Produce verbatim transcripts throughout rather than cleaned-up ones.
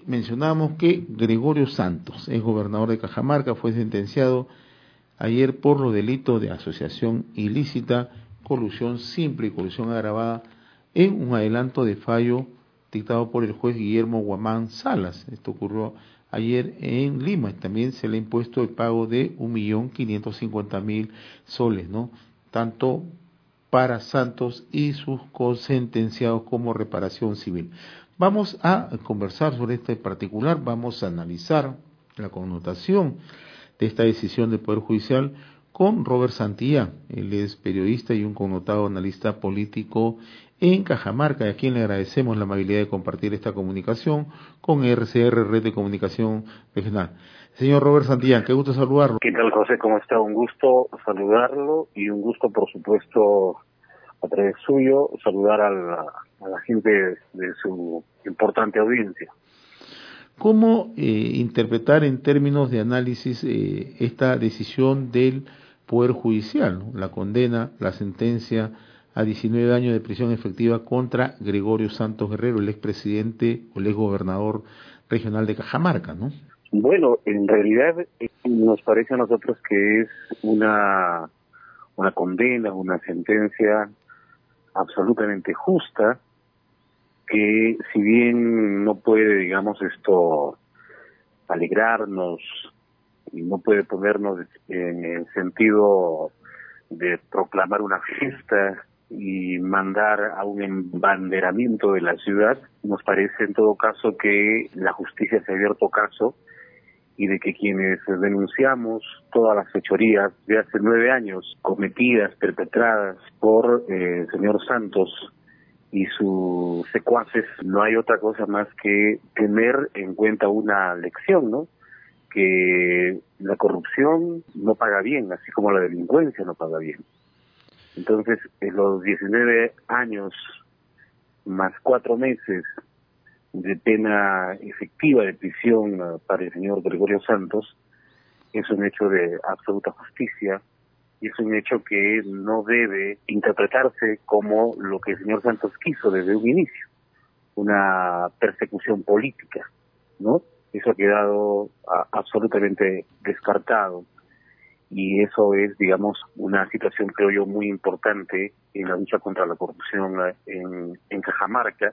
mencionamos que Gregorio Santos, ex gobernador de Cajamarca, fue sentenciado ayer por los delitos de asociación ilícita, colusión simple y colusión agravada en un adelanto de fallo dictado por el juez Guillermo Guamán Salas. Esto ocurrió ayer en Lima. También se le ha impuesto el pago de un millón quinientos cincuenta mil soles, ¿no? Tanto para Santos y sus cosentenciados como reparación civil. Vamos a conversar sobre este particular, vamos a analizar la connotación de esta decisión del Poder Judicial con Robert Santillán. Él es periodista y un connotado analista político en Cajamarca, y a quien le agradecemos la amabilidad de compartir esta comunicación con R C R, Red de Comunicación Regional. Señor Robert Santillán, qué gusto saludarlo. ¿Qué tal, José? ¿Cómo está? Un gusto saludarlo y un gusto, por supuesto, a través suyo, saludar a la, a la gente de su importante audiencia. ¿Cómo eh, interpretar en términos de análisis eh, esta decisión del Poder Judicial, ¿no? La condena, la sentencia a diecinueve años de prisión efectiva contra Gregorio Santos Guerrero, el expresidente o el exgobernador regional de Cajamarca, ¿no? Bueno, en realidad nos parece a nosotros que es una, una condena, una sentencia absolutamente justa, que si bien no puede, digamos, esto alegrarnos y no puede ponernos en el sentido de proclamar una fiesta y mandar a un embanderamiento de la ciudad, nos parece en todo caso que la justicia se ha abierto caso y de que quienes denunciamos todas las fechorías de hace nueve años cometidas, perpetradas por eh, el señor Santos y sus secuaces, no hay otra cosa más que tener en cuenta una lección, ¿no? Que la corrupción no paga bien, así como la delincuencia no paga bien. Entonces, en los diecinueve años más cuatro meses de pena efectiva de prisión uh, para el señor Gregorio Santos es un hecho de absoluta justicia y es un hecho que no debe interpretarse como lo que el señor Santos quiso desde un inicio, una persecución política, ¿no? Eso ha quedado uh, absolutamente descartado. Y eso es, digamos, una situación, creo yo, muy importante en la lucha contra la corrupción en, en Cajamarca,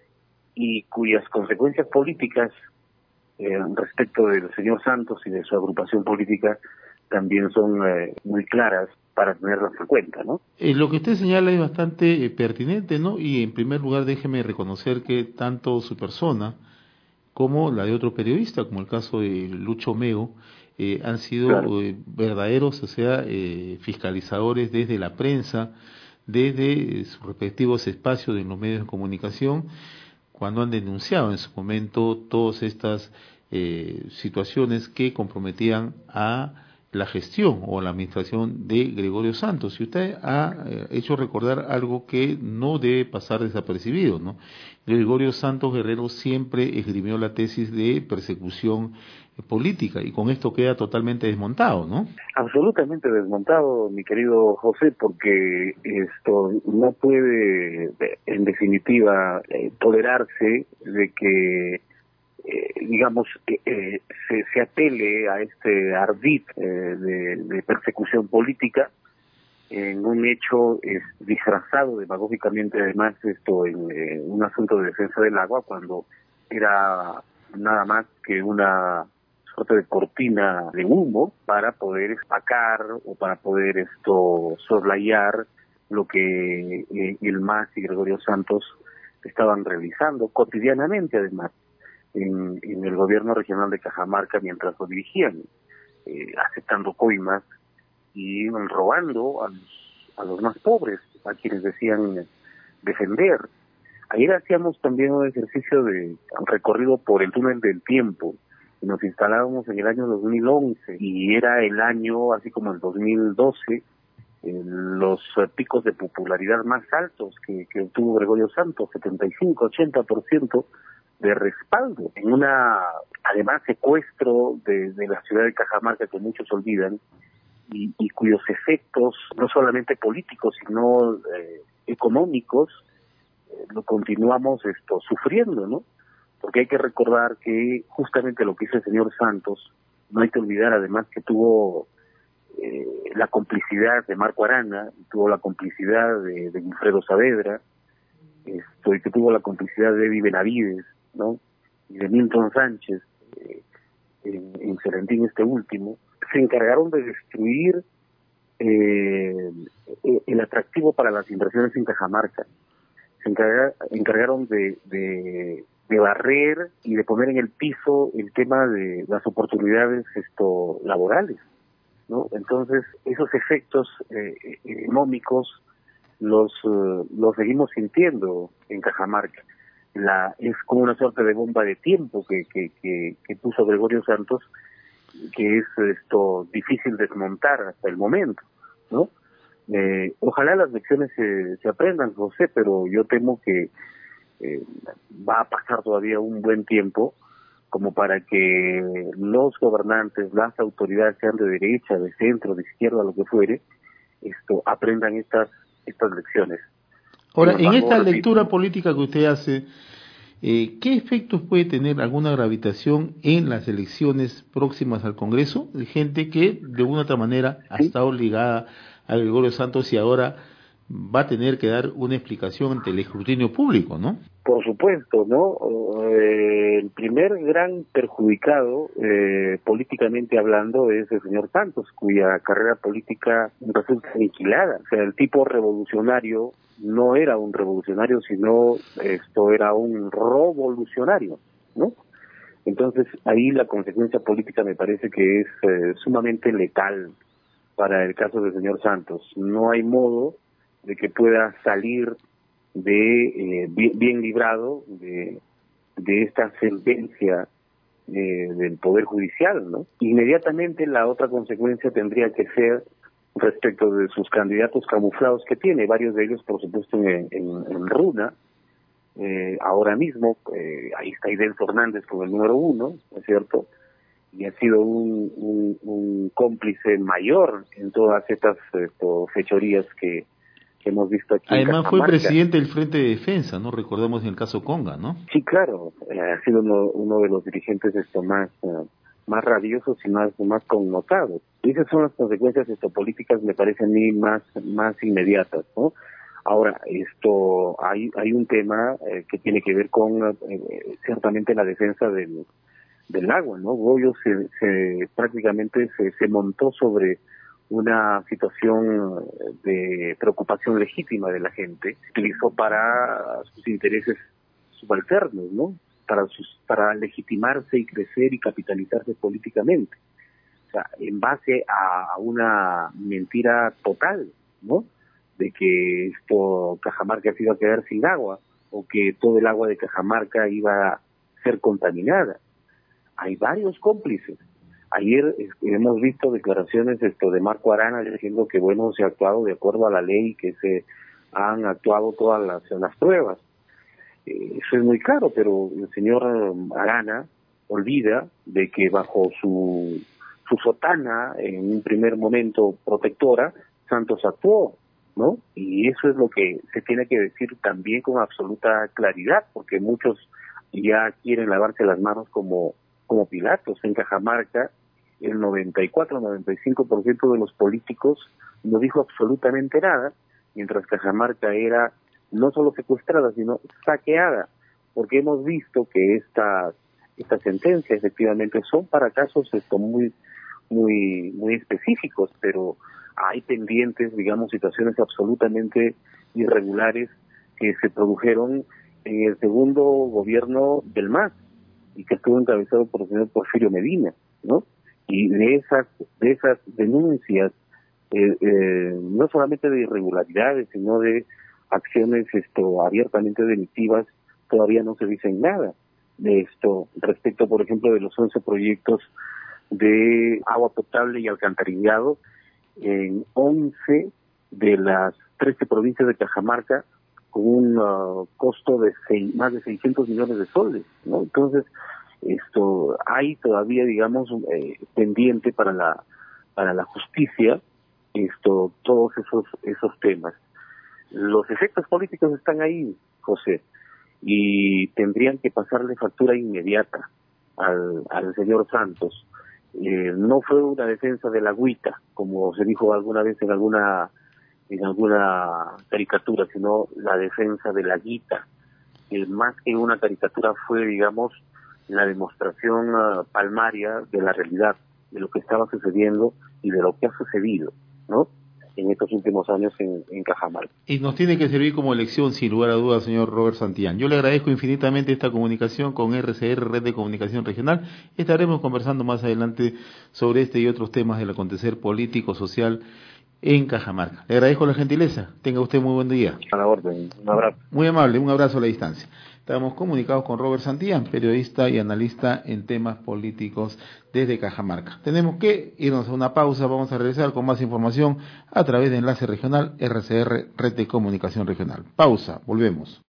y cuyas consecuencias políticas eh, respecto del señor Santos y de su agrupación política también son eh, muy claras para tenerlas en cuenta, ¿no? Eh, lo que usted señala es bastante eh, pertinente, ¿no? Y en primer lugar déjeme reconocer que tanto su persona como la de otro periodista, como el caso de Lucho Meo, eh, han sido claro. eh, verdaderos, o sea, eh, fiscalizadores desde la prensa, desde eh, sus respectivos espacios en los medios de comunicación, cuando han denunciado en su momento todas estas eh, situaciones que comprometían a la gestión o la administración de Gregorio Santos. Y usted ha eh, hecho recordar algo que no debe pasar desapercibido, ¿no? Gregorio Santos Guerrero siempre esgrimió la tesis de persecución eh, política, y con esto queda totalmente desmontado, ¿no? Absolutamente desmontado, mi querido José, porque esto no puede, en definitiva, eh, tolerarse de que Eh, digamos, eh, se, se apele a este ardid eh, de, de persecución política en un hecho eh, disfrazado demagógicamente, además, esto en eh, un asunto de defensa del agua, cuando era nada más que una suerte de cortina de humo para poder espacar o para poder esto soslayar lo que eh, el M A S y Gregorio Santos estaban realizando cotidianamente, además, En, en el gobierno regional de Cajamarca mientras lo dirigían, eh, aceptando coimas y robando a los, a los más pobres, a quienes decían defender. Ayer hacíamos también un ejercicio de un recorrido por el túnel del tiempo, y nos instalábamos en el año dos mil once, y era el año, así como el dos mil doce, eh, los picos de popularidad más altos que, que obtuvo Gregorio Santos, setenta y cinco, ochenta por ciento de respaldo, en una, además, secuestro de, de la ciudad de Cajamarca que muchos olvidan, y, y cuyos efectos, no solamente políticos, sino eh, económicos, eh, lo continuamos esto sufriendo, ¿no? porque hay que recordar que justamente lo que hizo el señor Santos, no hay que olvidar además que tuvo eh, la complicidad de Marco Arana, tuvo la complicidad de, de Wilfredo Saavedra, esto, y que tuvo la complicidad de Eddie Benavides, ¿no? Y de Milton Sánchez, eh, en, en Serentín este último, se encargaron de destruir eh, el atractivo para las inversiones en Cajamarca. Se encarga, encargaron de, de, de barrer y de poner en el piso el tema de las oportunidades esto laborales, ¿no? Entonces, esos efectos eh, económicos los uh, los seguimos sintiendo en Cajamarca. La, es como una suerte de bomba de tiempo que, que, que, que puso Gregorio Santos, que es esto difícil desmontar hasta el momento, ¿no? Eh, ojalá las lecciones se, se aprendan, José, pero yo temo que eh, va a pasar todavía un buen tiempo como para que los gobernantes, las autoridades, sean de derecha, de centro, de izquierda, lo que fuere, esto aprendan estas estas lecciones. Ahora, Sin en embargo, esta repito, lectura política que usted hace, eh, ¿qué efectos puede tener alguna gravitación en las elecciones próximas al Congreso? De gente que de una u otra manera ha sí, estado ligada a Gregorio Santos y ahora va a tener que dar una explicación ante el escrutinio público, ¿no? por supuesto, ¿no? Eh, el primer gran perjudicado, eh, políticamente hablando, es el señor Santos, cuya carrera política resulta aniquilada. O sea, el tipo revolucionario no era un revolucionario, sino esto era un revolucionario, ¿no? Entonces, ahí la consecuencia política me parece que es eh, sumamente letal para el caso del señor Santos. No hay modo de que pueda salir de eh, bien, bien librado de, de esta sentencia eh, del Poder Judicial, ¿no? Inmediatamente la otra consecuencia tendría que ser respecto de sus candidatos camuflados que tiene, varios de ellos por supuesto en, en, en Runa. Eh, ahora mismo eh, ahí está Idelso Hernández con el número uno, ¿no es cierto? Y ha sido un, un, un cómplice mayor en todas estas esto, fechorías que que hemos visto aquí en Además fue Cajamarca. presidente del Frente de Defensa, ¿no? Recordemos en el caso Conga, ¿no? Sí, claro, eh, ha sido uno, uno de los dirigentes esto más uh, más rabiosos y más más connotados. Y esas son las consecuencias esto políticas, me parecen a mí más más inmediatas, ¿no? Ahora, esto hay hay un tema eh, que tiene que ver con eh, ciertamente la defensa del del agua, ¿no? Goyo se, se prácticamente se, se montó sobre una situación de preocupación legítima de la gente, utilizó para sus intereses subalternos, ¿no? Para sus, para legitimarse y crecer y capitalizarse políticamente. O sea, en base a una mentira total, ¿no? De que esto Cajamarca se iba a quedar sin agua o que todo el agua de Cajamarca iba a ser contaminada. Hay varios cómplices. Ayer este, hemos visto declaraciones esto de Marco Arana diciendo que bueno, se ha actuado de acuerdo a la ley, que se han actuado todas las, las pruebas. Eh, eso es muy claro, pero el señor Arana olvida de que bajo su, su sotana, en un primer momento protectora, Santos actuó, ¿no? Y eso es lo que se tiene que decir también con absoluta claridad, porque muchos ya quieren lavarse las manos como como Pilatos. En Cajamarca, el noventa y cuatro, noventa y cinco por ciento de los políticos no dijo absolutamente nada, mientras Cajamarca era no solo secuestrada, sino saqueada, porque hemos visto que estas estas sentencias efectivamente son para casos esto muy muy muy específicos, pero hay pendientes, digamos, situaciones absolutamente irregulares que se produjeron en el segundo gobierno del M A S, y que estuvo encabezado por el señor Porfirio Medina, ¿no? Y de esas de esas denuncias, eh, eh, no solamente de irregularidades, sino de acciones esto abiertamente delictivas, todavía no se dicen nada de esto. Respecto, por ejemplo, de los once proyectos de agua potable y alcantarillado, en once de las trece provincias de Cajamarca, con un uh, costo de seis, más de seiscientos millones de soles, ¿no? Entonces, esto hay todavía, digamos, eh, pendiente para la para la justicia, esto todos esos esos temas. Los efectos políticos están ahí, José, y tendrían que pasarle factura inmediata al, al señor Santos. Eh, no fue una defensa de la agüita, como se dijo alguna vez en alguna en alguna caricatura, sino la defensa de la guita. Eh, más que una caricatura fue, digamos, la demostración uh, palmaria de la realidad, de lo que estaba sucediendo y de lo que ha sucedido, ¿no?, en estos últimos años en, en Cajamarca. Y nos tiene que servir como lección, sin lugar a dudas, señor Robert Santillán. Yo le agradezco infinitamente esta comunicación con R C R, Red de Comunicación Regional. Estaremos conversando más adelante sobre este y otros temas del acontecer político, social en Cajamarca. Le agradezco la gentileza. Tenga usted muy buen día. A la orden. Un abrazo. Muy amable, un abrazo a la distancia. Estamos comunicados con Robert Santillán, periodista y analista en temas políticos desde Cajamarca. Tenemos que irnos a una pausa, vamos a regresar con más información a través de Enlace Regional R C R, Red de Comunicación Regional. Pausa, volvemos.